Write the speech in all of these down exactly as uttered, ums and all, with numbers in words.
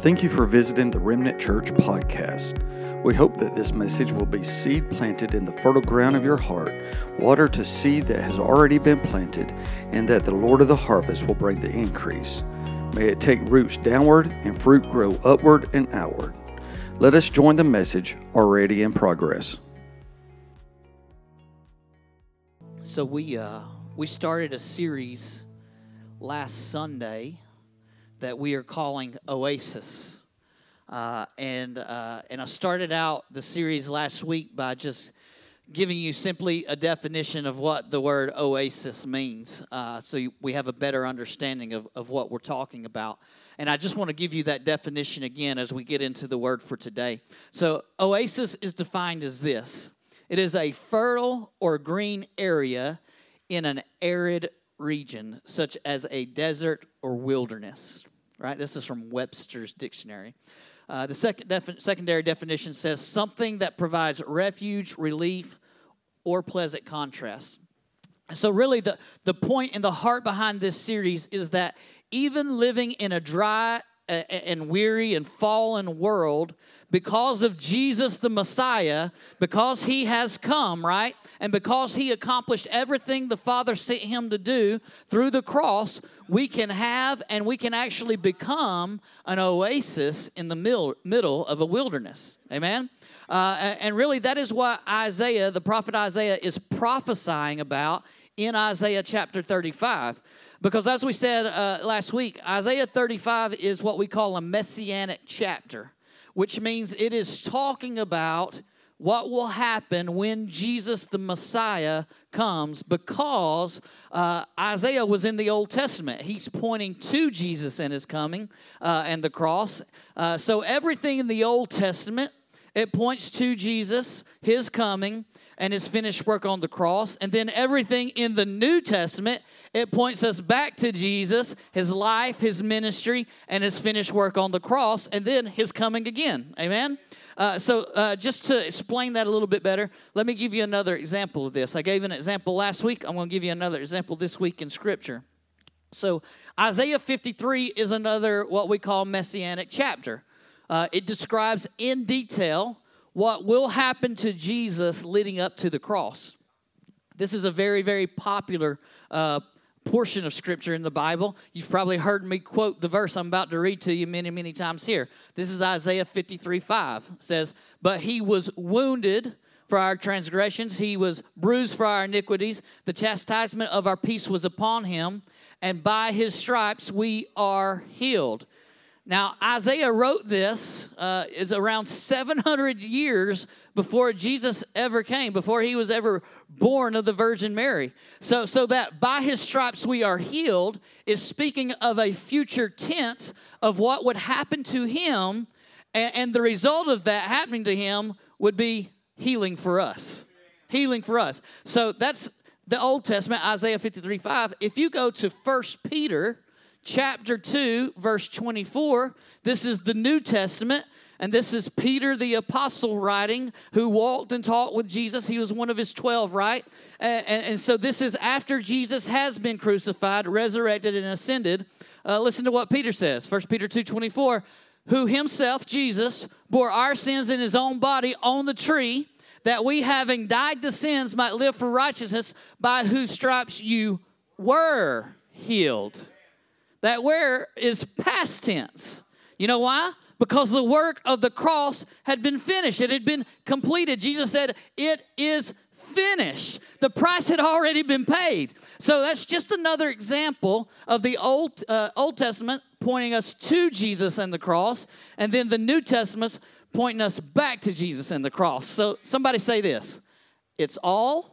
Thank you for visiting the Remnant Church podcast. We hope that this message will be seed planted in the fertile ground of your heart, water to seed that has already been planted, and that the Lord of the harvest will bring the increase. May it take roots downward and fruit grow upward and outward. Let us join the message already in progress. So we uh, we started a series last Sunday that we are calling Oasis, uh, and uh, and I started out the series last week by just giving you simply a definition of what the word oasis means, uh, so you, we have a better understanding of, of what we're talking about. And I just want to give you that definition again as we get into the word for today. So oasis is defined as this: it is a fertile or green area in an arid region, such as a desert or wilderness. Right? This is from Webster's Dictionary. Uh, the second defi- secondary definition says something that provides refuge, relief, or pleasant contrast. So really the, the point and the heart behind this series is that even living in a dry and weary and fallen world, because of Jesus the Messiah, because he has come, right? And because he accomplished everything the Father sent him to do through the cross, we can have and we can actually become an oasis in the mil- middle of a wilderness. Amen? Uh, and really that is what Isaiah, the prophet Isaiah, is prophesying about in Isaiah chapter thirty-five. Because as we said uh, last week, Isaiah thirty-five is what we call a messianic chapter, which means it is talking about what will happen when Jesus the Messiah comes, because uh, Isaiah was in the Old Testament. He's pointing to Jesus and his coming uh, and the cross. Uh, so everything in the Old Testament, it points to Jesus, his coming, and his finished work on the cross. And then everything in the New Testament, it points us back to Jesus, his life, his ministry, and his finished work on the cross, and then his coming again. Amen? Uh, so uh, just to explain that a little bit better, let me give you another example of this. I gave an example last week. I'm going to give you another example this week in Scripture. So Isaiah fifty-three is another what we call messianic chapter. Uh, it describes in detail what will happen to Jesus leading up to the cross. This is a very, very popular uh, portion of Scripture in the Bible. You've probably heard me quote the verse I'm about to read to you many, many times here. This is Isaiah fifty-three five. It says, "But he was wounded for our transgressions. He was bruised for our iniquities. The chastisement of our peace was upon him, and by his stripes we are healed." Now, Isaiah wrote this uh, is around seven hundred years before Jesus ever came, before he was ever born of the Virgin Mary. So, so that by his stripes we are healed is speaking of a future tense of what would happen to him, and, and the result of that happening to him would be healing for us. Healing for us. So that's the Old Testament, Isaiah fifty-three five. If you go to First Peter chapter two, verse twenty-four, this is the New Testament, and this is Peter the apostle writing, who walked and talked with Jesus. He was one of his twelve, right? And, and, and so this is after Jesus has been crucified, resurrected, and ascended. Uh, listen to what Peter says, First Peter two twenty-four, "Who himself, Jesus, bore our sins in his own body on the tree, that we, having died to sins, might live for righteousness, by whose stripes you were healed." That where is past tense. You know why? Because the work of the cross had been finished. It had been completed. Jesus said, "It is finished." The price had already been paid. So that's just another example of the Old uh, Old Testament pointing us to Jesus and the cross, and then the New Testament pointing us back to Jesus and the cross. So somebody say this: it's all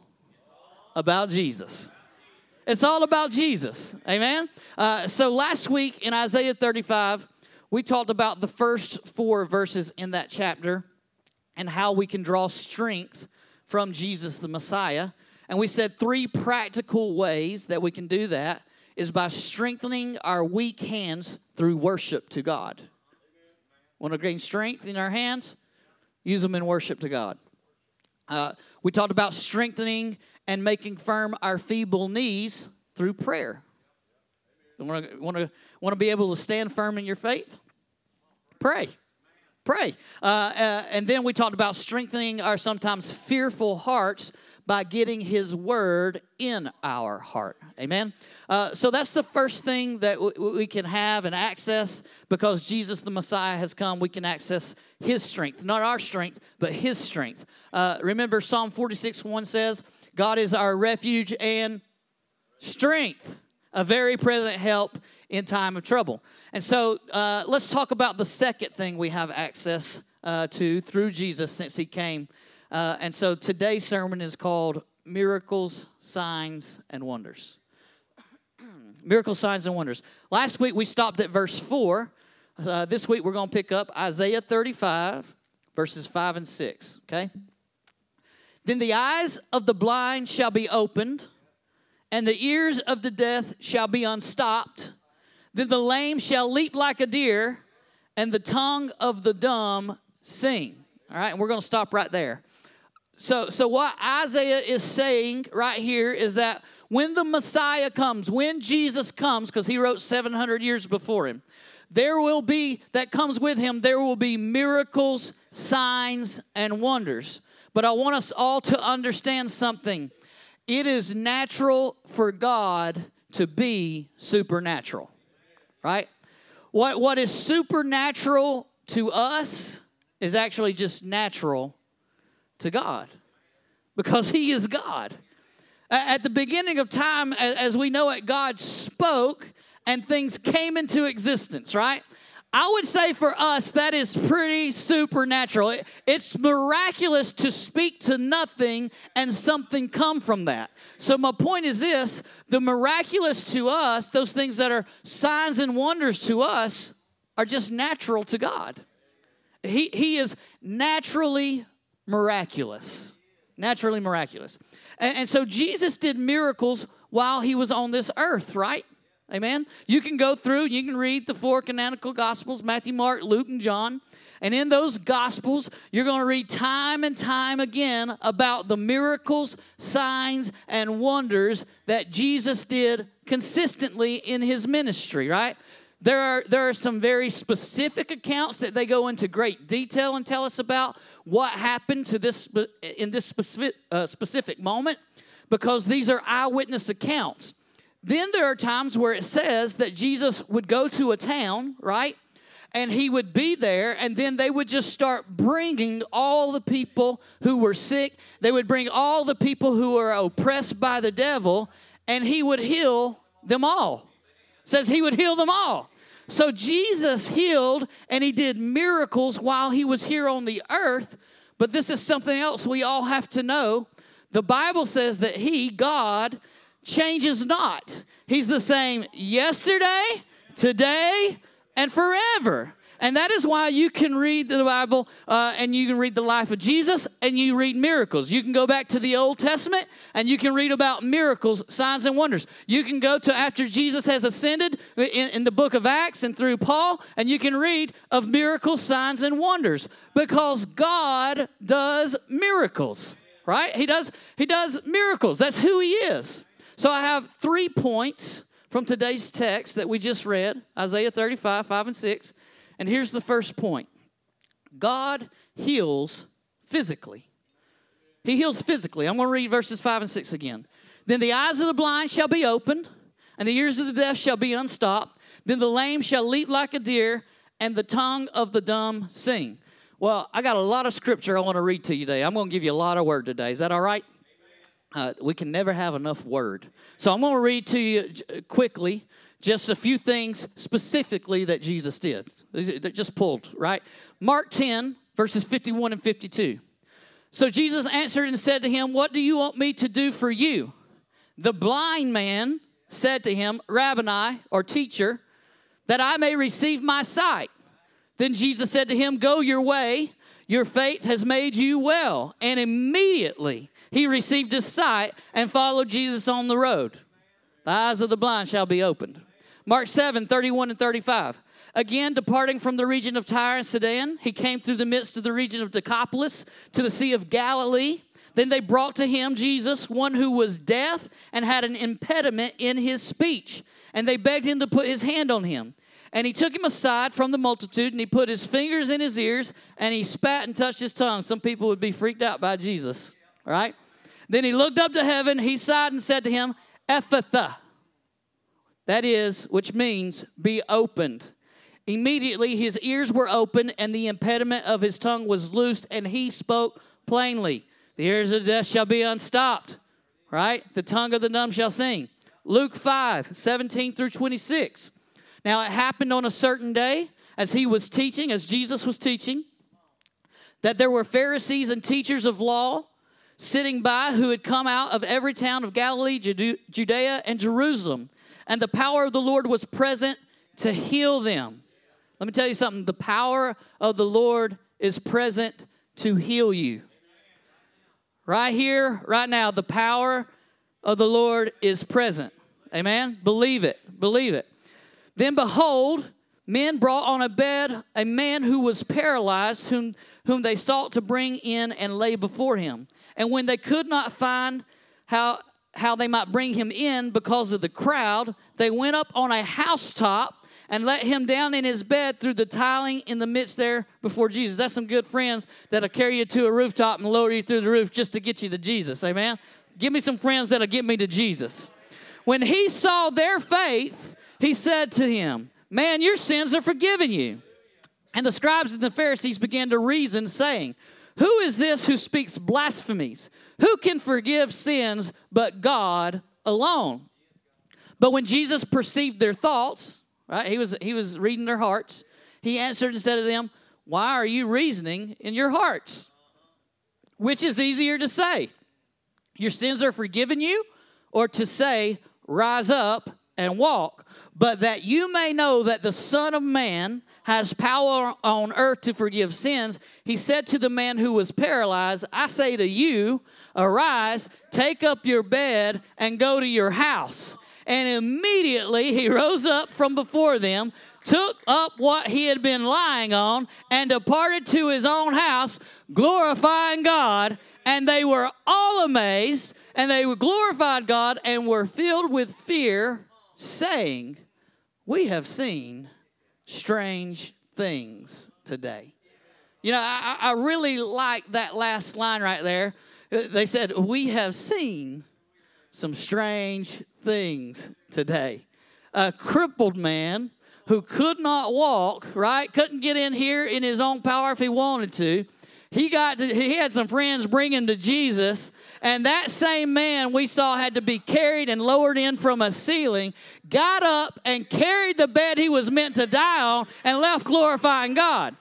about Jesus. It's all about Jesus. Amen? Uh, so last week in Isaiah thirty-five, we talked about the first four verses in that chapter and how we can draw strength from Jesus the Messiah. And we said three practical ways that we can do that is by strengthening our weak hands through worship to God. Want to gain strength in our hands? Use them in worship to God. Uh, we talked about strengthening and making firm our feeble knees through prayer. You want to want to want to be able to stand firm in your faith? Pray. Pray. Uh, uh, and then we talked about strengthening our sometimes fearful hearts by getting his word in our heart. Amen? Uh, so that's the first thing that w- we can have and access because Jesus the Messiah has come. We can access his strength. Not our strength, but his strength. Uh, remember Psalm forty-six one says, God is our refuge and strength, a very present help in time of trouble. And so uh, let's talk about the second thing we have access uh, to through Jesus since he came. Uh, and so today's sermon is called Miracles, Signs, and Wonders. Miracles, Signs, and Wonders. Last week we stopped at verse four. Uh, this week we're going to pick up Isaiah thirty-five, verses five and six. Okay? Then the eyes of the blind shall be opened, and the ears of the deaf shall be unstopped. Then the lame shall leap like a deer, and the tongue of the dumb sing. All right, and we're going to stop right there. So, so what Isaiah is saying right here is that when the Messiah comes, when Jesus comes, because he wrote seven hundred years before him, there will be, that comes with him, there will be miracles, signs, and wonders. But I want us all to understand something. It is natural for God to be supernatural, right? What, what is supernatural to us is actually just natural to God because he is God. At the beginning of time, as we know it, God spoke and things came into existence, right? I would say for us, that is pretty supernatural. It's miraculous to speak to nothing and something come from that. So my point is this, the miraculous to us, those things that are signs and wonders to us, are just natural to God. He, he is naturally miraculous. Naturally miraculous. And, and so Jesus did miracles while he was on this earth, right? Amen? You can go through, you can read the four canonical Gospels, Matthew, Mark, Luke, and John. And in those Gospels, you're going to read time and time again about the miracles, signs, and wonders that Jesus did consistently in his ministry, right? There are, there are some very specific accounts that they go into great detail and tell us about what happened to this in this specific, uh, specific moment because these are eyewitness accounts. Then there are times where it says that Jesus would go to a town, right? And he would be there, and then they would just start bringing all the people who were sick. They would bring all the people who were oppressed by the devil, and he would heal them all. It says he would heal them all. So Jesus healed, and he did miracles while he was here on the earth. But this is something else we all have to know. The Bible says that he, God, changes not. He's the same yesterday, today, and forever. And that is why you can read the Bible uh, and you can read the life of Jesus and you read miracles. You can go back to the Old Testament and you can read about miracles, signs, and wonders. You can go to after Jesus has ascended in, in the book of Acts and through Paul, and you can read of miracles, signs, and wonders because God does miracles, right? He does, he does miracles. That's who he is. So I have three points from today's text that we just read, Isaiah thirty-five, five and six. And here's the first point. God heals physically. He heals physically. I'm going to read verses five and six again. Then the eyes of the blind shall be opened, and the ears of the deaf shall be unstopped. Then the lame shall leap like a deer, and the tongue of the dumb sing. Well, I got a lot of scripture I want to read to you today. I'm going to give you a lot of word today. Is that all right? Uh, we can never have enough word. So I'm going to read to you quickly just a few things specifically that Jesus did. They're just pulled, right? Mark ten, verses fifty-one and fifty-two. So Jesus answered and said to him, "What do you want me to do for you?" The blind man said to him, "Rabboni," or teacher, "that I may receive my sight." Then Jesus said to him, "Go your way. Your faith has made you well." And immediately he received his sight and followed Jesus on the road. The eyes of the blind shall be opened. Mark seven, thirty-one and thirty-five. Again, departing from the region of Tyre and Sidon, he came through the midst of the region of Decapolis to the Sea of Galilee. Then they brought to him Jesus, one who was deaf and had an impediment in his speech. And they begged him to put his hand on him. And he took him aside from the multitude, and he put his fingers in his ears, and he spat and touched his tongue. Some people would be freaked out by Jesus, right? Then he looked up to heaven, he sighed and said to him, Ephphatha. That is, which means be opened. Immediately his ears were opened, and the impediment of his tongue was loosed, and he spoke plainly. The ears of the deaf shall be unstopped, right? The tongue of the dumb shall sing. Luke five, seventeen through twenty-six. Now it happened on a certain day, as he was teaching, as Jesus was teaching, that there were Pharisees and teachers of law sitting by who had come out of every town of Galilee, Judea, and Jerusalem. And the power of the Lord was present to heal them. Let me tell you something. The power of the Lord is present to heal you. Right here, right now, the power of the Lord is present. Amen? Believe it. Believe it. Then behold, men brought on a bed a man who was paralyzed, whom, whom they sought to bring in and lay before him. And when they could not find how, how they might bring him in because of the crowd, they went up on a housetop and let him down in his bed through the tiling in the midst there before Jesus. That's some good friends that'll carry you to a rooftop and lower you through the roof just to get you to Jesus. Amen? Give me some friends that'll get me to Jesus. When he saw their faith, he said to him, man, your sins are forgiven you. And the scribes and the Pharisees began to reason, saying, who is this who speaks blasphemies? Who can forgive sins but God alone? But when Jesus perceived their thoughts, right, he was, he was reading their hearts, he answered and said to them, why are you reasoning in your hearts? Which is easier to say, your sins are forgiven you, or to say, rise up and walk? But that you may know that the Son of Man has power on earth to forgive sins, he said to the man who was paralyzed, I say to you, arise, take up your bed, and go to your house. And immediately he rose up from before them, took up what he had been lying on, and departed to his own house, glorifying God. And they were all amazed, and they glorified God, and were filled with fear, saying, we have seen strange things today. You know, I, I really like that last line right there. They said, we have seen some strange things today. A crippled man who could not walk, right? Couldn't get in here in his own power if he wanted to. He got to, he had some friends bring him to Jesus, and that same man we saw had to be carried and lowered in from a ceiling, got up and carried the bed he was meant to die on, and left glorifying God.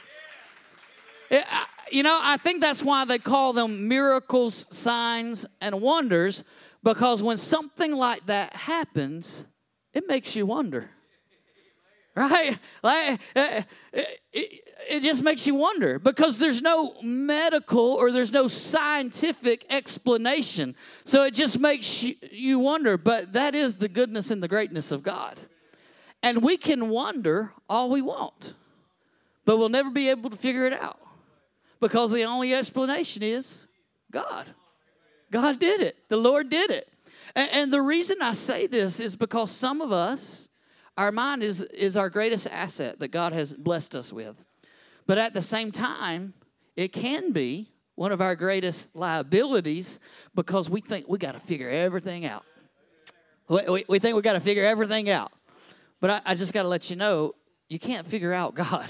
It, you know, I think that's why they call them miracles, signs, and wonders, because when something like that happens, it makes you wonder. Right? Like, it, it, it just makes you wonder, because there's no medical or there's no scientific explanation. So it just makes you, you wonder. But that is the goodness and the greatness of God. And we can wonder all we want, but we'll never be able to figure it out, because the only explanation is God. God did it. The Lord did it. And, and the reason I say this is because some of us, our mind is, is our greatest asset that God has blessed us with. But at the same time, it can be one of our greatest liabilities, because we think we got to figure everything out. We, we, we think we got to figure everything out. But I, I just got to let you know, you can't figure out God.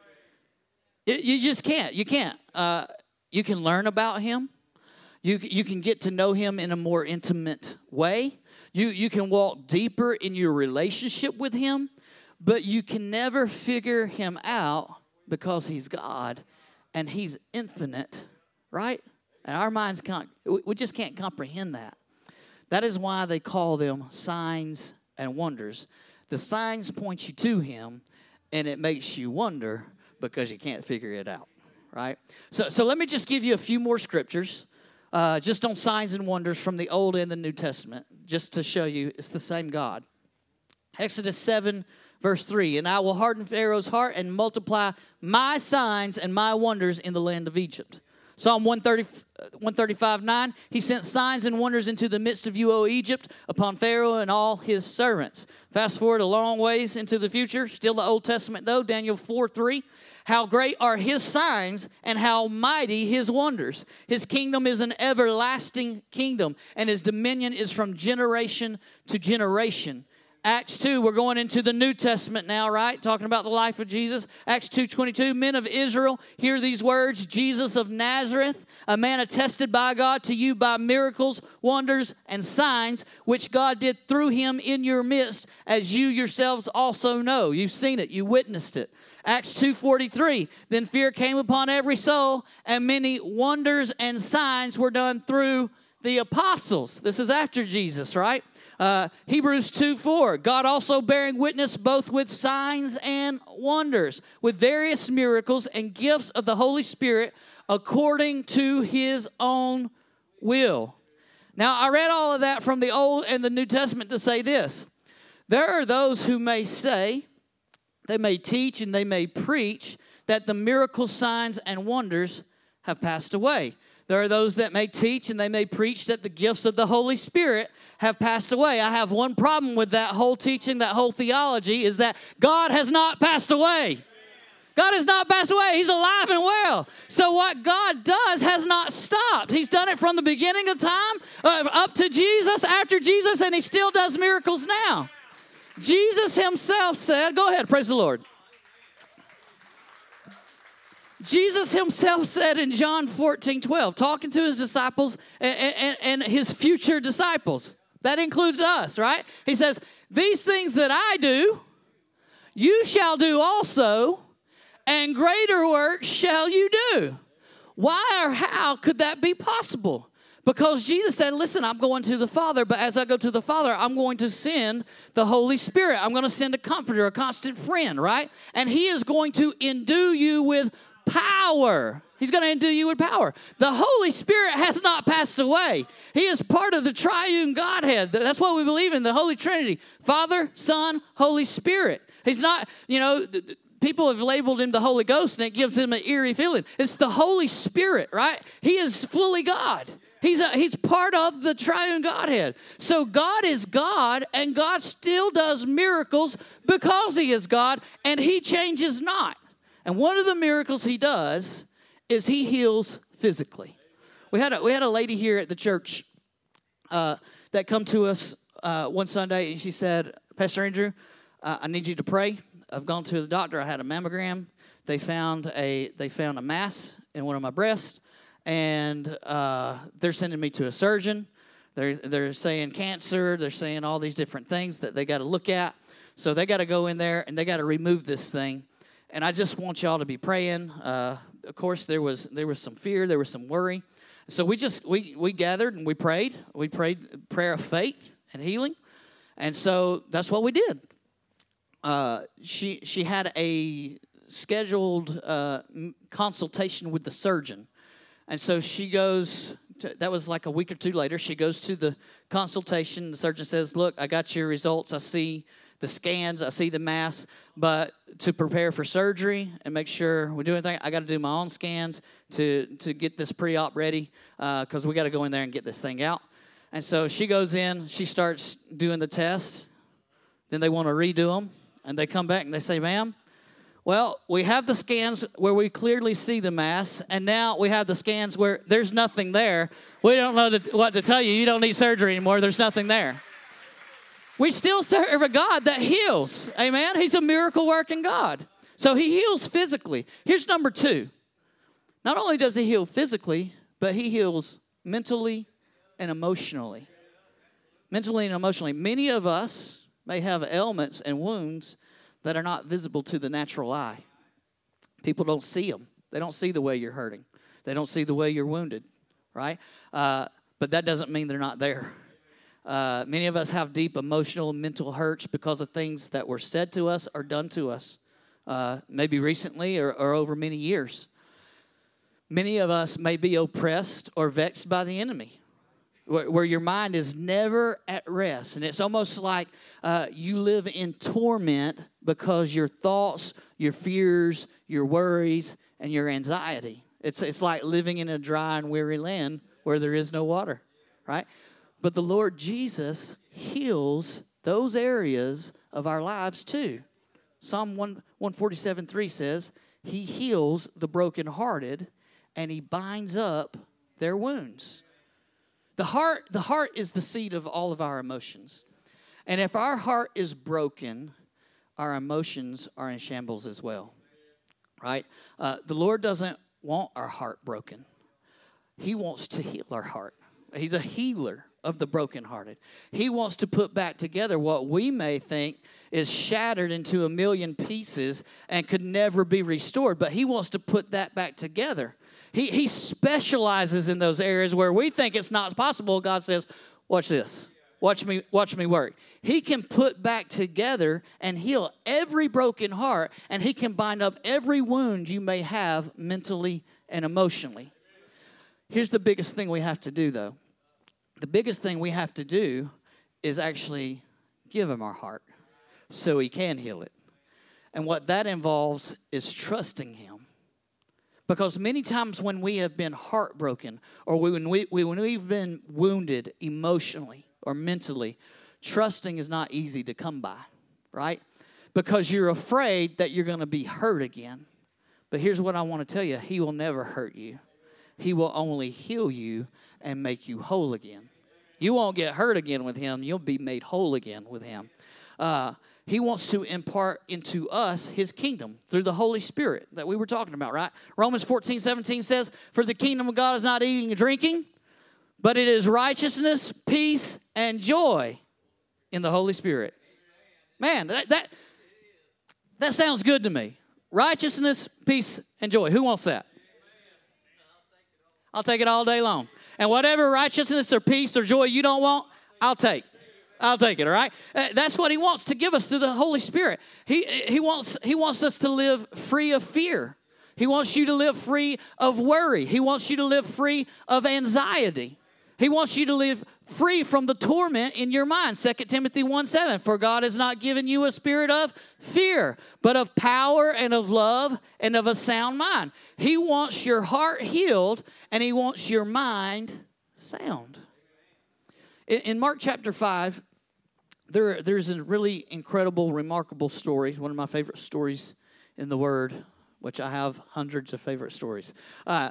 It, you just can't. You can't. Uh, you can learn about Him. You, you can get to know Him in a more intimate way. You, you can walk deeper in your relationship with Him, but you can never figure Him out, because He's God and He's infinite, right? And our minds can't, we just can't comprehend that. That is why they call them signs and wonders. The signs point you to Him, and it makes you wonder because you can't figure it out, right? So, so let me just give you a few more scriptures. Uh, just on signs and wonders from the Old and the New Testament, just to show you it's the same God. Exodus seven, verse three, and I will harden Pharaoh's heart and multiply my signs and my wonders in the land of Egypt. Psalm one thirty, one thirty-five, nine, he sent signs and wonders into the midst of you, O Egypt, upon Pharaoh and all his servants. Fast forward a long ways into the future, still the Old Testament though, Daniel four, three. How great are his signs and how mighty his wonders. His kingdom is an everlasting kingdom, and his dominion is from generation to generation. Acts two, we're going into the New Testament now, right? Talking about the life of Jesus. Acts two twenty-two, men of Israel, hear these words, Jesus of Nazareth, a man attested by God to you by miracles, wonders, and signs, which God did through him in your midst, as you yourselves also know. You've seen it. You witnessed it. Acts two forty-three, then fear came upon every soul, and many wonders and signs were done through the apostles. This is after Jesus, right? Uh, Hebrews two four, God also bearing witness both with signs and wonders, with various miracles and gifts of the Holy Spirit according to his own will. Now, I read all of that from the Old and the New Testament to say this. There are those who may say, they may teach and they may preach that the miracle signs and wonders have passed away. There are those that may teach and they may preach that the gifts of the Holy Spirit have passed away. I have one problem with that whole teaching, that whole theology, is that God has not passed away. God has not passed away. He's alive and well. So what God does has not stopped. He's done it from the beginning of time uh, up to Jesus, after Jesus, and he still does miracles now. Jesus himself said, go ahead, praise the Lord. Jesus himself said in John fourteen twelve, talking to his disciples and, and, and his future disciples. That includes us, right? He says, these things that I do, you shall do also, and greater works shall you do. Why or how could that be possible? Because Jesus said, listen, I'm going to the Father, but as I go to the Father, I'm going to send the Holy Spirit. I'm going to send a comforter, a constant friend, right? And he is going to endue you with power. He's going to endue you with power. The Holy Spirit has not passed away. He is part of the triune Godhead. That's what we believe in, the Holy Trinity. Father, Son, Holy Spirit. He's not, you know, people have labeled him the Holy Ghost, and it gives him an eerie feeling. It's the Holy Spirit, right? He is fully God. He's, a, he's part of the triune Godhead. So God is God, and God still does miracles because he is God, and he changes not. And one of the miracles he does is he heals physically. We had a, we had a lady here at the church uh, that come to us uh, one Sunday, and she said, Pastor Andrew, uh, I need you to pray. I've gone to the doctor. I had a mammogram. They found a they found a mass in one of my breasts. And uh, they're sending me to a surgeon. They're, they're saying cancer. They're saying all these different things that they got to look at. So they got to go in there, and they got to remove this thing. And I just want y'all to be praying. Uh, of course, there was there was some fear. There was some worry. So we just, we, we gathered, and we prayed. We prayed prayer of faith and healing. And so that's what we did. Uh, she, she had a scheduled uh, consultation with the surgeon. And so she goes, to, that was like a week or two later, she goes to the consultation. The surgeon says, look, I got your results. I see the scans. I see the mass. But to prepare for surgery and make sure we do anything, I got to do my own scans to, to get this pre-op ready because uh, we got to go in there and get this thing out. And so she goes in. She starts doing the tests. Then they want to redo them. And they come back and they say, ma'am, well, we have the scans where we clearly see the mass, and now we have the scans where there's nothing there. We don't know what to tell you. You don't need surgery anymore. There's nothing there. We still serve a God that heals. Amen? He's a miracle-working God. So he heals physically. Here's number two. Not only does he heal physically, but he heals mentally and emotionally. Mentally and emotionally. Many of us may have ailments and wounds that are not visible to the natural eye. People don't see them. They don't see the way you're hurting. They don't see the way you're wounded, right? Uh, but that doesn't mean they're not there. Uh, many of us have deep emotional and mental hurts because of things that were said to us or done to us, uh, maybe recently or, or over many years. Many of us may be oppressed or vexed by the enemy, where, where your mind is never at rest. And it's almost like uh, you live in torment because your thoughts, your fears, your worries, and your anxiety It's, it's like living in a dry and weary land where there is no water, right? But the Lord Jesus heals those areas of our lives too. Psalm one forty-seven three says, He heals the brokenhearted and He binds up their wounds. The heart, the heart is the seat of all of our emotions. And if our heart is broken, our emotions are in shambles as well, right? Uh, the Lord doesn't want our heart broken. He wants to heal our heart. He's a healer of the brokenhearted. He wants to put back together what we may think is shattered into a million pieces and could never be restored, but He wants to put that back together. He, he specializes in those areas where we think it's not possible. God says, watch this. Watch me, watch me work. He can put back together and heal every broken heart, and He can bind up every wound you may have mentally and emotionally. Here's the biggest thing we have to do, though. The biggest thing we have to do is actually give Him our heart so He can heal it. And what that involves is trusting Him. Because many times when we have been heartbroken or when, we, when we've been wounded emotionally or mentally, trusting is not easy to come by, right? Because you're afraid that you're going to be hurt again. But here's what I want to tell you. He will never hurt you. He will only heal you and make you whole again. You won't get hurt again with Him. You'll be made whole again with Him. Uh, he wants to impart into us His kingdom through the Holy Spirit that we were talking about, right? Romans fourteen seventeen says, For the kingdom of God is not eating and drinking, but it is righteousness, peace, and joy in the Holy Spirit. Man, that, that, that sounds good to me. Righteousness, peace, and joy. Who wants that? I'll take it all day long. And whatever righteousness or peace or joy you don't want, I'll take. I'll take it, all right? That's what He wants to give us through the Holy Spirit. He, he, wants, he wants us to live free of fear. He wants you to live free of worry. He wants you to live free of anxiety. He wants you to live free from the torment in your mind. Second Timothy one seven, For God has not given you a spirit of fear, but of power and of love and of a sound mind. He wants your heart healed, and He wants your mind sound. In, in Mark chapter five, there, there's a really incredible, remarkable story, one of my favorite stories in the Word, which I have hundreds of favorite stories. Uh,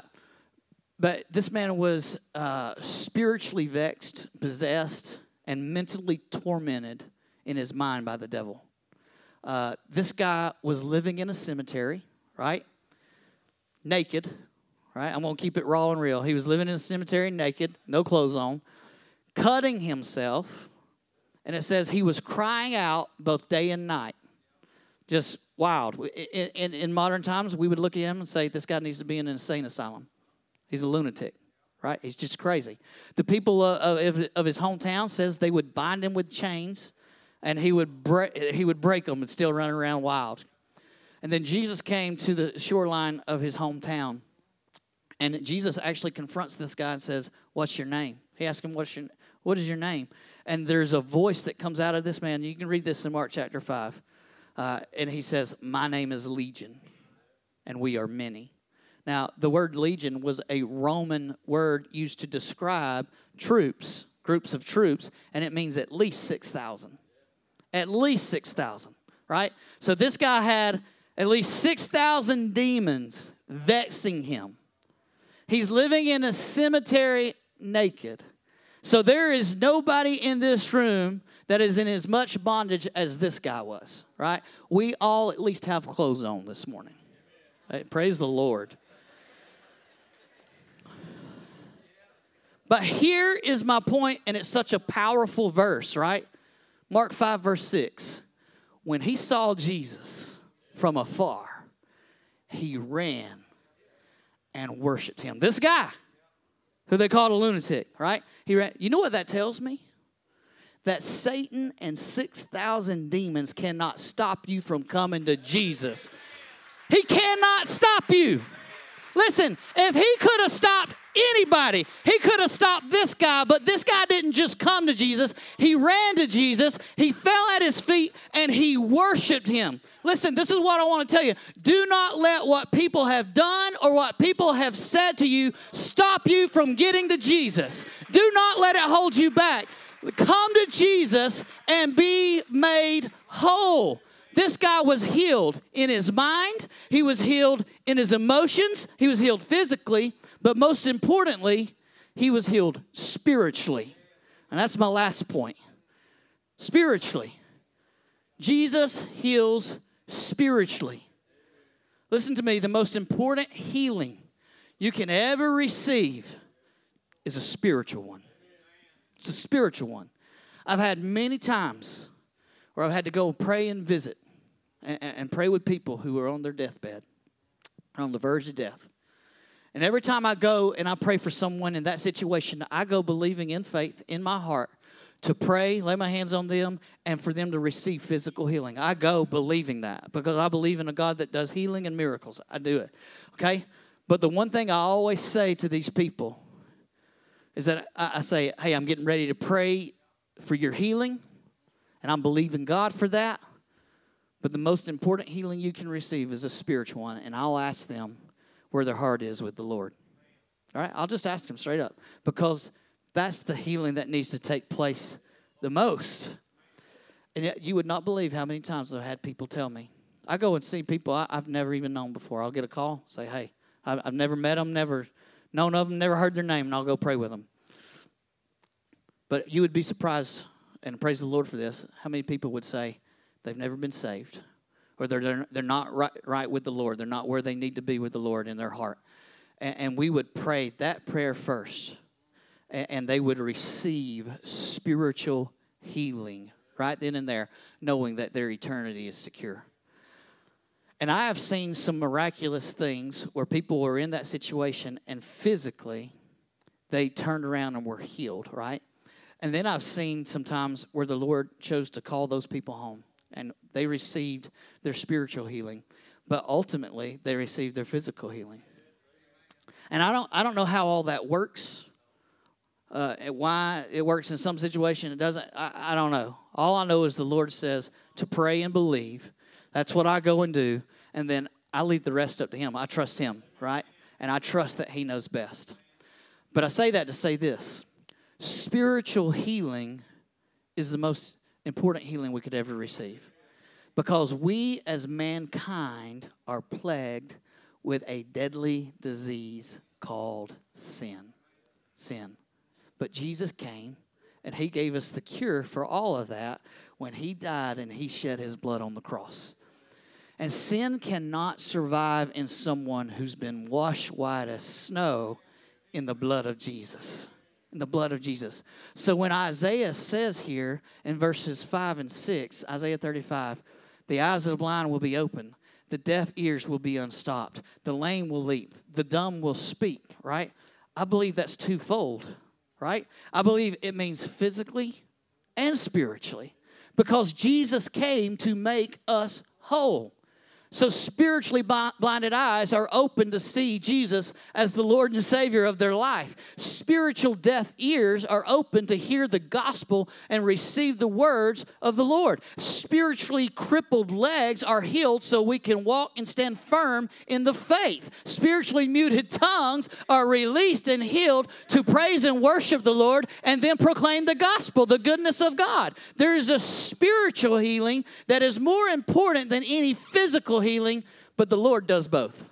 But this man was uh, spiritually vexed, possessed, and mentally tormented in his mind by the devil. Uh, this guy was living in a cemetery, right? Naked, right? I'm going to keep it raw and real. He was living in a cemetery naked, no clothes on, cutting himself. And it says he was crying out both day and night. Just wild. In, in, in modern times, we would look at him and say, this guy needs to be in an insane asylum. He's a lunatic, right? He's just crazy. The people uh, of, of his hometown says they would bind him with chains, and he would break, he would break them and still run around wild. And then Jesus came to the shoreline of his hometown, and Jesus actually confronts this guy and says, "What's your name?" He asks him, "What's your what is your name?" And there's a voice that comes out of this man. You can read this in Mark chapter five, uh, and he says, "My name is Legion, and we are many." Now, the word legion was a Roman word used to describe troops, groups of troops, and it means at least six thousand. At least six thousand, right? So this guy had at least six thousand demons vexing him. He's living in a cemetery naked. So there is nobody in this room that is in as much bondage as this guy was, right? We all at least have clothes on this morning. Right? Praise the Lord. But here is my point, and it's such a powerful verse, right? Mark five, verse six. When he saw Jesus from afar, he ran and worshiped him. This guy, who they called a lunatic, right? He ran. You know what that tells me? That Satan and six thousand demons cannot stop you from coming to Jesus. He cannot stop you. Listen, if he could have stopped anybody. He could have stopped this guy, but this guy didn't just come to Jesus. He ran to Jesus. He fell at his feet, and he worshiped him. Listen, this is what I want to tell you. Do not let what people have done or what people have said to you stop you from getting to Jesus. Do not let it hold you back. Come to Jesus and be made whole. This guy was healed in his mind. He was healed in his emotions. He was healed physically. But most importantly, he was healed spiritually. And that's my last point. Spiritually. Jesus heals spiritually. Listen to me. The most important healing you can ever receive is a spiritual one. It's a spiritual one. I've had many times where I've had to go pray and visit and, and pray with people who are on their deathbed, on the verge of death. And every time I go and I pray for someone in that situation, I go believing in faith in my heart to pray, lay my hands on them, and for them to receive physical healing. I go believing that because I believe in a God that does healing and miracles. I do it, okay? But the one thing I always say to these people is that I, I say, hey, I'm getting ready to pray for your healing, and I'm believing God for that. But the most important healing you can receive is a spiritual one, and I'll ask them where their heart is with the Lord. All right? I'll just ask them straight up because that's the healing that needs to take place the most. And yet you would not believe how many times I've had people tell me. I go and see people I, I've never even known before. I'll get a call, say, hey, I, I've never met them, never known of them, never heard their name, and I'll go pray with them. But you would be surprised, and praise the Lord for this, how many people would say they've never been saved, or they're they're, they're not right, right with the Lord. They're not where they need to be with the Lord in their heart. And, and we would pray that prayer first, and, and they would receive spiritual healing right then and there, knowing that their eternity is secure. And I have seen some miraculous things where people were in that situation and physically they turned around and were healed, right? And then I've seen sometimes where the Lord chose to call those people home and they received their spiritual healing, but ultimately they received their physical healing. And I don't I don't know how all that works, uh, and why it works in some situation, it doesn't, I, I don't know. All I know is the Lord says to pray and believe. That's what I go and do, and then I leave the rest up to Him. I trust Him, right? And I trust that He knows best. But I say that to say this. Spiritual healing is the most important healing we could ever receive because we as mankind are plagued with a deadly disease called sin. Sin. But Jesus came and He gave us the cure for all of that when He died and He shed His blood on the cross. And sin cannot survive in someone who's been washed white as snow in the blood of Jesus. In the blood of Jesus. So when Isaiah says here in verses five and six, Isaiah thirty-five, the eyes of the blind will be open, the deaf ears will be unstopped, the lame will leap, the dumb will speak, right? I believe that's twofold, right? I believe it means physically and spiritually because Jesus came to make us whole. So spiritually blinded eyes are open to see Jesus as the Lord and Savior of their life. Spiritual deaf ears are open to hear the gospel and receive the words of the Lord. Spiritually crippled legs are healed so we can walk and stand firm in the faith. Spiritually muted tongues are released and healed to praise and worship the Lord and then proclaim the gospel, the goodness of God. There is a spiritual healing that is more important than any physical healing, but the Lord does both.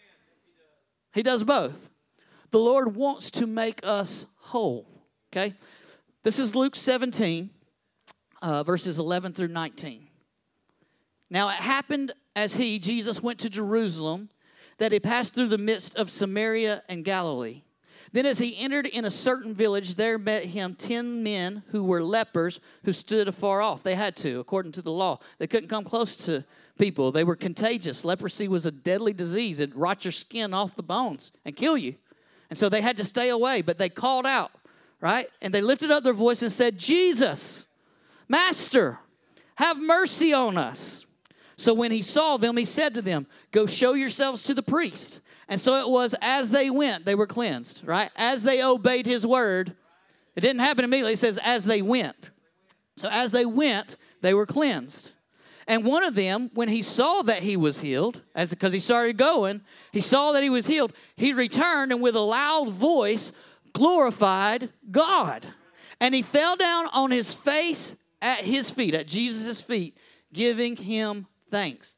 He does both. The Lord wants to make us whole, okay? This is Luke seventeen, uh, verses eleven through nineteen. Now it happened as he, Jesus, went to Jerusalem, that he passed through the midst of Samaria and Galilee. Then as he entered in a certain village, there met him ten men who were lepers who stood afar off. They had to, according to the law. They couldn't come close to people. They were contagious. Leprosy was a deadly disease. It'd rot your skin off the bones and kill you. And so they had to stay away, but they called out, right? And they lifted up their voice and said, Jesus, Master, have mercy on us. So when he saw them, he said to them, go show yourselves to the priest. And so it was as they went, they were cleansed, right? As they obeyed his word. It didn't happen immediately. It says as they went. So as they went, they were cleansed. And one of them, when he saw that he was healed, as because he started going, he saw that he was healed, he returned and with a loud voice glorified God. And he fell down on his face at his feet, at Jesus' feet, giving him thanks.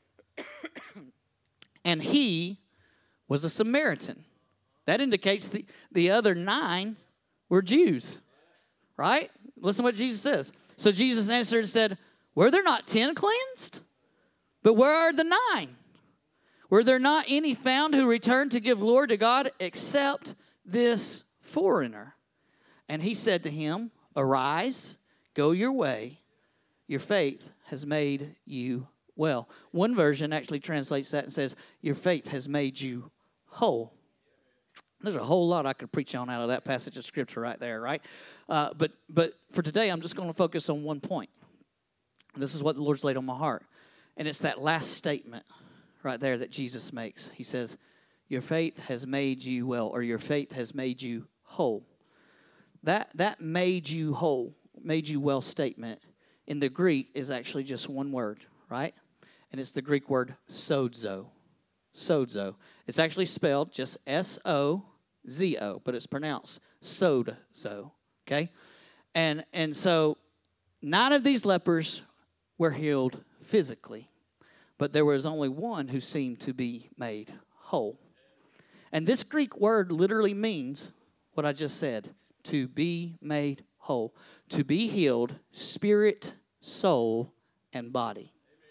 And he was a Samaritan. That indicates the, the other nine were Jews, right? Listen to what Jesus says. So Jesus answered and said, were there not ten cleansed? But where are the nine? Were there not any found who returned to give glory to God except this foreigner? And he said to him, arise, go your way. Your faith has made you well. One version actually translates that and says, your faith has made you whole. There's a whole lot I could preach on out of that passage of Scripture right there, right? Uh, but but for today, I'm just going to focus on one point. This is what the Lord's laid on my heart. And it's that last statement right there that Jesus makes. He says, your faith has made you well, or your faith has made you whole. That, that made you whole, made you well statement in the Greek is actually just one word, right? And it's the Greek word sozo. Sozo. It's actually spelled just S O Z O, but it's pronounced sozo, okay? And, and so nine of these lepers were healed physically, but there was only one who seemed to be made whole. And this Greek word literally means what I just said, to be made whole, to be healed, spirit, soul, and body.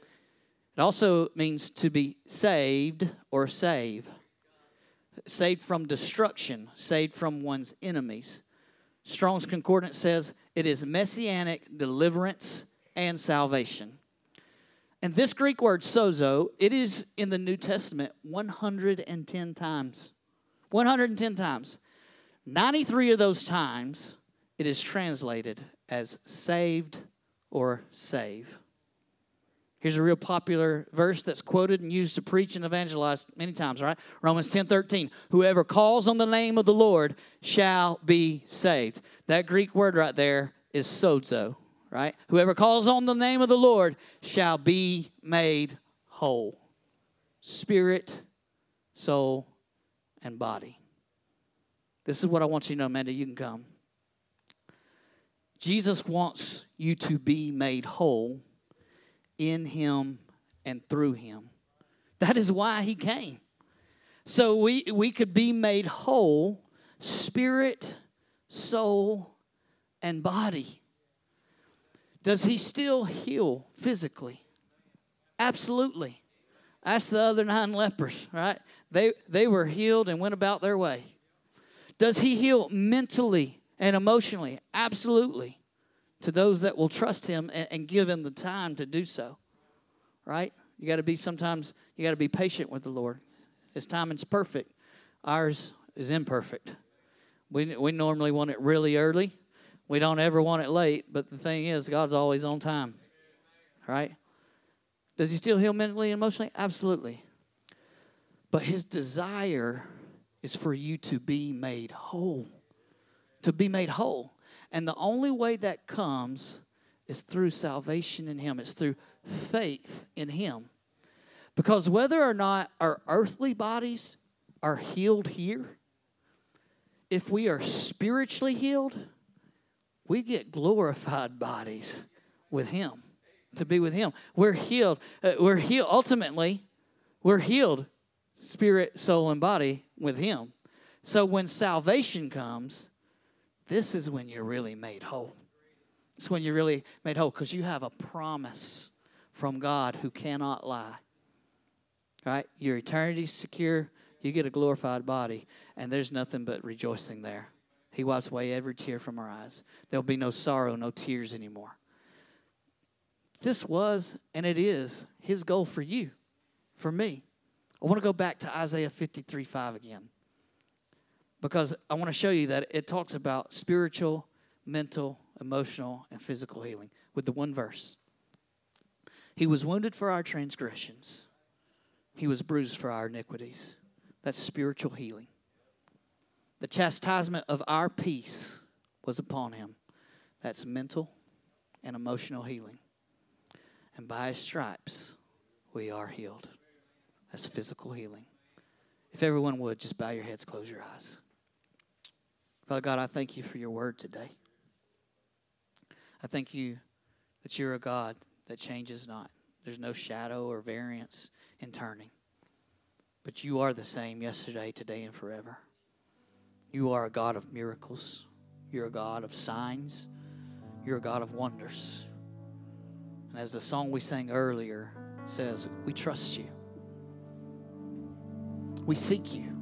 It also means to be saved or save, saved from destruction, saved from one's enemies. Strong's Concordance says it is messianic deliverance and salvation. And this Greek word, sozo, it is in the New Testament one hundred ten times. one hundred ten times. ninety-three of those times, it is translated as saved or save. Here's a real popular verse that's quoted and used to preach and evangelize many times, right? Romans ten thirteen. Whoever calls on the name of the Lord shall be saved. That Greek word right there is sozo. Right? Whoever calls on the name of the Lord shall be made whole. Spirit, soul, and body. This is what I want you to know, Amanda. You can come. Jesus wants you to be made whole in him and through him. That is why he came. So we, we could be made whole, spirit, soul, and body. Does he still heal physically? Absolutely. Ask the other nine lepers, right? They, they were healed and went about their way. Does he heal mentally and emotionally? Absolutely. To those that will trust him and, and give him the time to do so, right? You got to be sometimes, you got to be patient with the Lord. His timing's perfect. Ours is imperfect. We, we normally want it really early. We don't ever want it late, but the thing is, God's always on time, right? Does he still heal mentally and emotionally? Absolutely. But his desire is for you to be made whole, to be made whole. And the only way that comes is through salvation in him. It's through faith in him. Because whether or not our earthly bodies are healed here, if we are spiritually healed, we get glorified bodies with him, to be with him. We're healed. Uh, we're healed. Ultimately, we're healed spirit, soul, and body with him. So when salvation comes, this is when you're really made whole. It's when you're really made whole because you have a promise from God who cannot lie. Right? Your eternity's secure. You get a glorified body, and there's nothing but rejoicing there. He wipes away every tear from our eyes. There'll be no sorrow, no tears anymore. This was, and it is, his goal for you, for me. I want to go back to Isaiah fifty-three five again, because I want to show you that it talks about spiritual, mental, emotional, and physical healing with the one verse. He was wounded for our transgressions. He was bruised for our iniquities. That's spiritual healing. The chastisement of our peace was upon him. That's mental and emotional healing. And by his stripes, we are healed. That's physical healing. If everyone would, just bow your heads, close your eyes. Father God, I thank you for your word today. I thank you that you're a God that changes not. There's no shadow or variance in turning. But you are the same yesterday, today, and forever. You are a God of miracles. You're a God of signs. You're a God of wonders. And as the song we sang earlier says, we trust you. We seek you.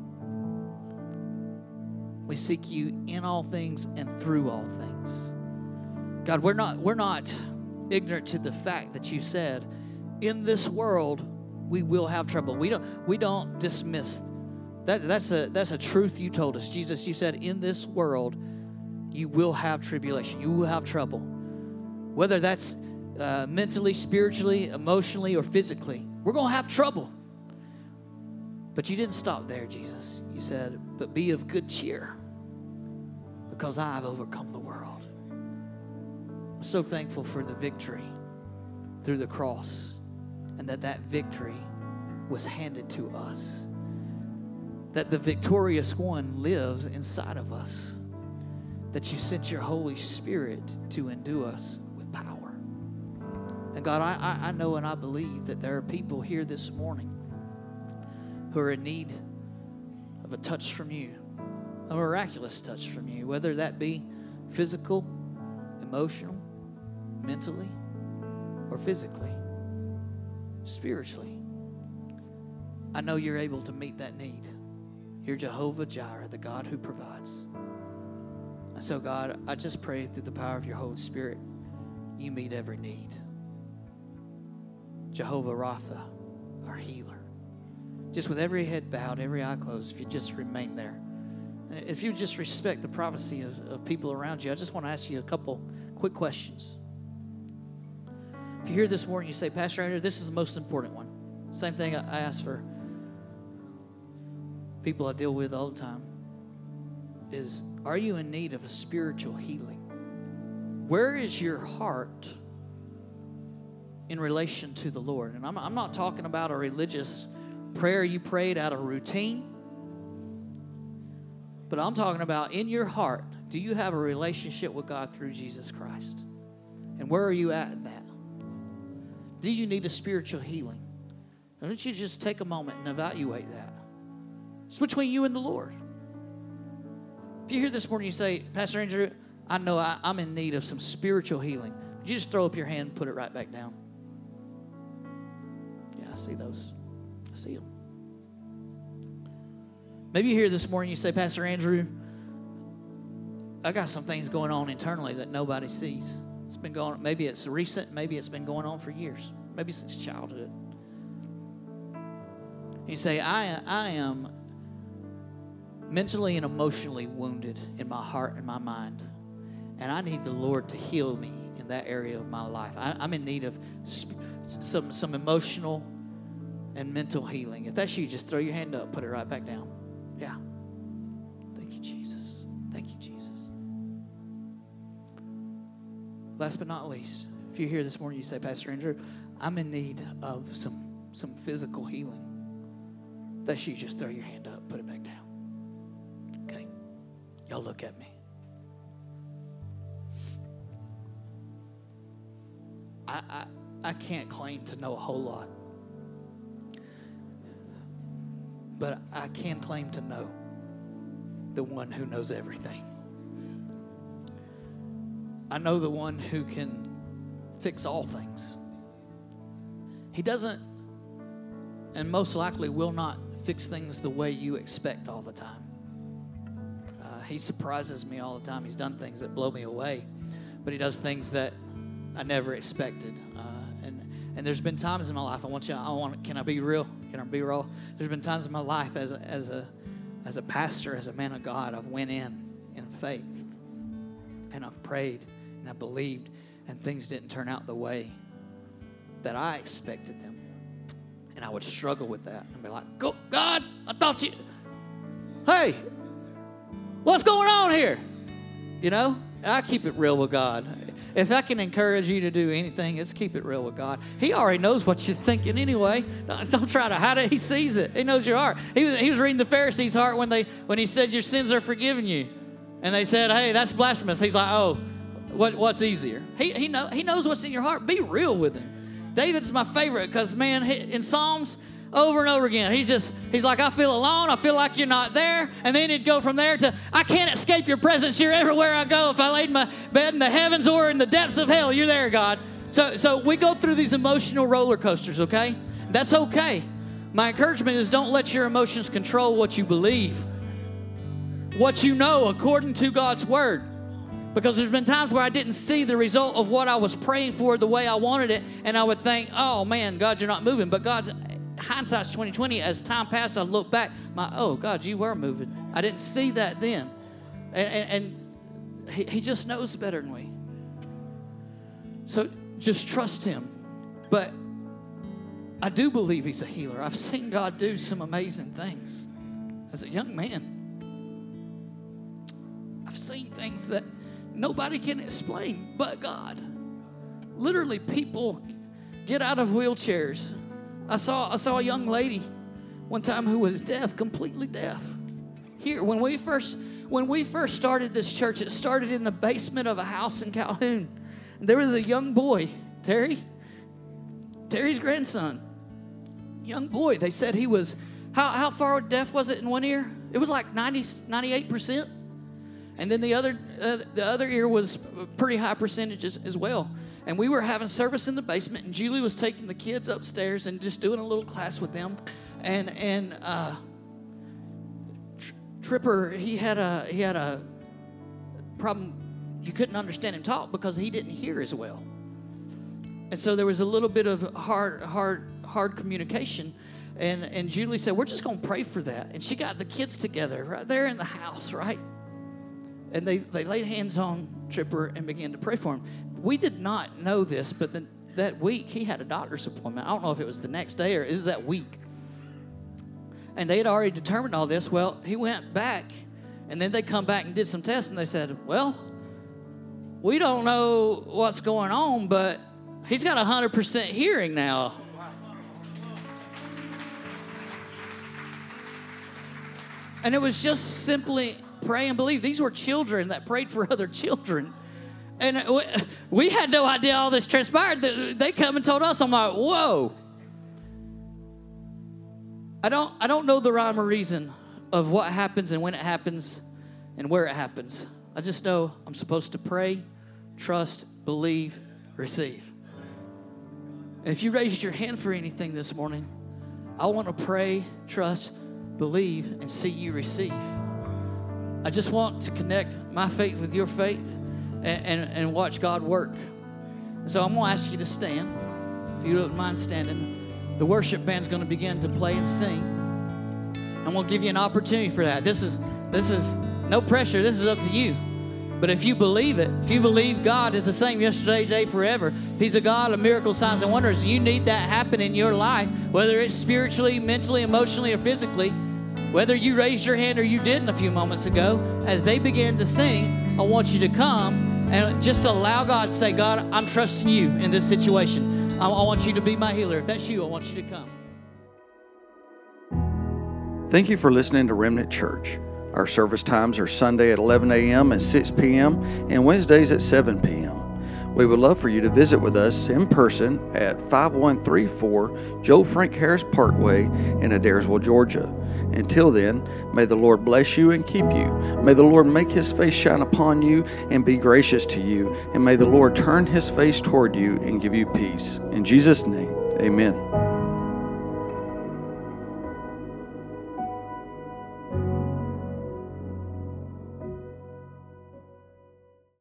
We seek you in all things and through all things. God, we're not, we're not ignorant to the fact that you said, in this world, we will have trouble. We don't, we don't dismiss that. That's a, that's a truth you told us. Jesus, you said, in this world, you will have tribulation. You will have trouble. Whether that's uh, mentally, spiritually, emotionally, or physically, we're going to have trouble. But you didn't stop there, Jesus. You said, but be of good cheer, because I have overcome the world. I'm so thankful for the victory through the cross, and that that victory was handed to us. That the victorious one lives inside of us. That you sent your Holy Spirit to endue us with power. And God, I, I know and I believe that there are people here this morning who are in need of a touch from you, a miraculous touch from you, whether that be physical, emotional, mentally, or physically, spiritually. I know you're able to meet that need. You're Jehovah Jireh, the God who provides. And so, God, I just pray through the power of your Holy Spirit, you meet every need. Jehovah Rapha, our healer. Just with every head bowed, every eye closed, if you just remain there. If you just respect the privacy of, of people around you, I just want to ask you a couple quick questions. If you're here this morning, you say, Pastor Andrew, this is the most important one. Same thing I, I ask for people I deal with all the time is, are you in need of a spiritual healing? Where is your heart in relation to the Lord? And I'm, I'm not talking about a religious prayer you prayed out of routine, but I'm talking about in your heart, do you have a relationship with God through Jesus Christ? And where are you at in that? Do you need a spiritual healing? Why don't you just take a moment and evaluate that? It's between you and the Lord. If you're here this morning, you say, Pastor Andrew, I know I, I'm in need of some spiritual healing. Would you just throw up your hand and put it right back down? Yeah, I see those. I see them. Maybe you're here this morning, you say, Pastor Andrew, I got some things going on internally that nobody sees. It's been going on, maybe it's recent, maybe it's been going on for years, maybe since childhood. You say, I, I am mentally and emotionally wounded in my heart and my mind, and I need the Lord to heal me in that area of my life. I, I'm in need of sp- some, some emotional and mental healing. If that's you, just throw your hand up, put it right back down. Yeah. Thank you, Jesus. Thank you, Jesus. Last but not least, if you're here this morning, you say, Pastor Andrew, I'm in need of some, some physical healing. If that's you, just throw your hand up, put it back down. Okay. Y'all look at me. I, I, I can't claim to know a whole lot. But I can claim to know the one who knows everything. I know the one who can fix all things. He doesn't, and most likely will not, fix things the way you expect all the time. Uh, he surprises me all the time. He's done things that blow me away, but he does things that I never expected. Uh, and and there's been times in my life. I want you. I want. Can I be real? Can I be raw? There's been times in my life as a, as a as a pastor, as a man of God, I've went in in faith, and I've prayed, and I believed, and things didn't turn out the way that I expected them. And I would struggle with that and be like, "Go, God! I thought you, Hey, what's going on here? You know, I keep it real with God. If I can encourage you to do anything, it's keep it real with God. He already knows what you're thinking anyway. Don't, don't try to hide it. He sees it. He knows your heart. He was, he was reading the Pharisees' heart when they when he said your sins are forgiven you. And they said, hey, that's blasphemous. He's like, oh, what, what's easier? He he, know, he knows what's in your heart. Be real with him. David's my favorite because, man, in Psalms, over and over again, he's just, he's like, I feel alone. I feel like you're not there. And then he'd go from there to, I can't escape your presence. You're everywhere I go. If I laid my bed in the heavens or in the depths of hell, you're there, God. So, so we go through these emotional roller coasters, okay? That's okay. My encouragement is don't let your emotions control what you believe, what you know according to God's word. Because there's been times where I didn't see the result of what I was praying for the way I wanted it, and I would think, oh, man, God, you're not moving. But God's hindsight's twenty twenty. As time passed, I look back, my, oh, God, you were moving. I didn't see that then. And, and, and he, he just knows better than we. So just trust him. But I do believe he's a healer. I've seen God do some amazing things as a young man. I've seen things that nobody can explain but God. Literally, people get out of wheelchairs. I saw I saw a young lady one time who was deaf, completely deaf. Here, when we first when we first started this church, it started in the basement of a house in Calhoun. And there was a young boy, Terry, Terry's grandson, young boy. They said he was, how, how far deaf was it in one ear? It was like ninety, ninety-eight percent. And then the other uh, the other ear was pretty high percentages as well. And we were having service in the basement, and Julie was taking the kids upstairs and just doing a little class with them. And and uh, Tr- Tripper, he had a he had a problem. You couldn't understand him talk because he didn't hear as well. And so there was a little bit of hard hard hard communication. And and Julie said, "We're just going to pray for that." And she got the kids together right there in the house, right? And they, they laid hands on Tripper and began to pray for him. We did not know this, but the, that week he had a doctor's appointment. I don't know if it was the next day or it was that week. And they had already determined all this. Well, he went back, and then they come back and did some tests, and they said, well, we don't know what's going on, but he's got one hundred percent hearing now. And it was just simply pray and believe. These were children that prayed for other children. And we had no idea all this transpired. They come and told us. I'm like, whoa. I don't, I don't know the rhyme or reason of what happens and when it happens and where it happens. I just know I'm supposed to pray, trust, believe, receive. And if you raised your hand for anything this morning, I want to pray, trust, believe, and see you receive. I just want to connect my faith with your faith and, and, and watch God work. So I'm going to ask you to stand. If you don't mind standing, the worship band's going to begin to play and sing. I'm going to give you an opportunity for that. This is this is no pressure. This is up to you. But if you believe it, if you believe God is the same yesterday, today, forever, He's a God of miracles, signs, and wonders. You need that happen in your life, whether it's spiritually, mentally, emotionally, or physically. Whether you raised your hand or you didn't a few moments ago, as they begin to sing, I want you to come and just allow God to say, God, I'm trusting you in this situation. I, I want you to be my healer. If that's you, I want you to come. Thank you for listening to Remnant Church. Our service times are Sunday at eleven a.m. and six p.m. and Wednesdays at seven p.m. We would love for you to visit with us in person at five one three four Joe Frank Harris Parkway in Adairsville, Georgia. Until then, may the Lord bless you and keep you. May the Lord make His face shine upon you and be gracious to you. And may the Lord turn His face toward you and give you peace. In Jesus' name, amen.